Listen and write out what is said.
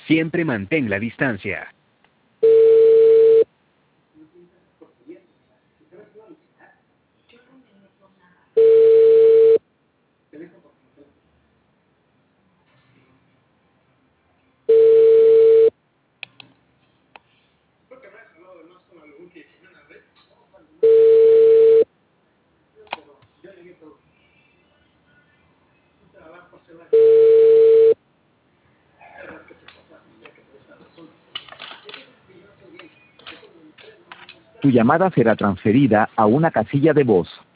Siempre mantén la distancia. Tu llamada será transferida a una casilla de voz.